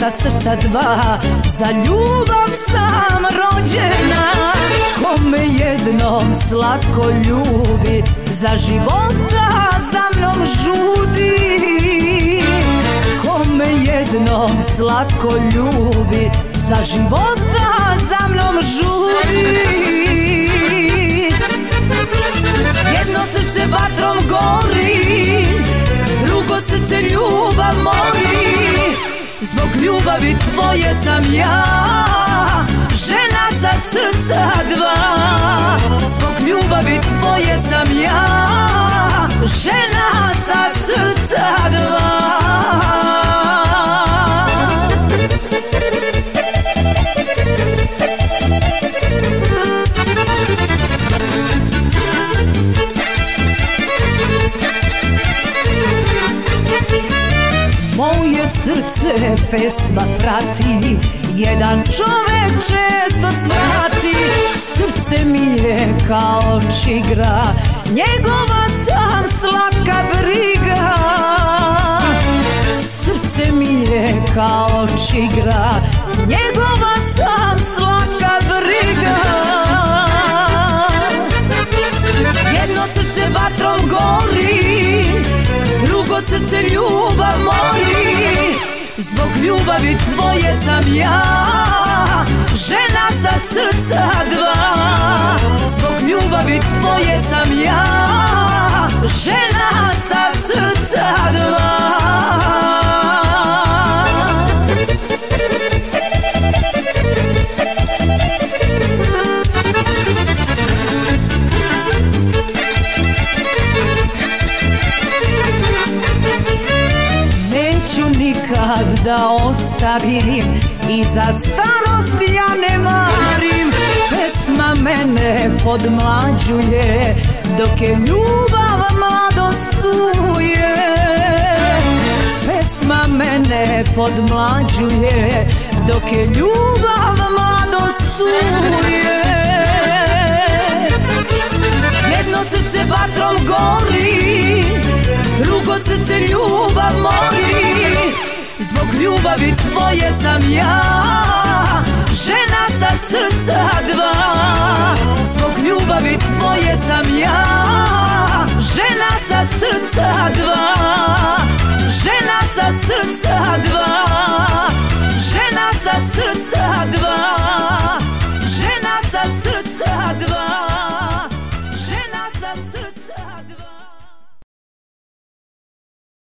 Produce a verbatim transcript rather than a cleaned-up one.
sa srca dva, za ljubav sam rođena. Ko me jednom slatko ljubi, za života za mnom žudi. Ko me jednom slatko ljubi, za života za mnom žudi. Jedno srce vatrom gori, drugo srce ljubav moli. Zbog ljubavi tvoje sam ja, žena sa srca dva. Zbog ljubavi tvoje sam ja, žena sa srca dva. Moje srce pesma prati, jedan čovek često svrati. Srce mi je kao čigra, njegova sam slatka briga. Srce mi je kao čigra, njegova sam slatka briga. Jedno srce vatrom gori, drugo srce ljubav moli. Zbog ljubavi tvoje sam ja, žena sa srca dva. Zbog ljubavi tvoje sam ja, žena sa srca dva. Nikad da ostarim i za starost ja ne marim. Pesma mene podmlađuje, dok je ljubav mladost tu je. Pesma mene podmlađuje, dok je ljubav mladost tu je. Jedno srce vatrom gori, drugo srce ljubav moli. Zbog ljubavi tvoje sam ja, žena sa srca dva. Zbog ljubavi tvoje sam ja, žena sa srca dva. Žena sa srca dva, žena sa srca dva.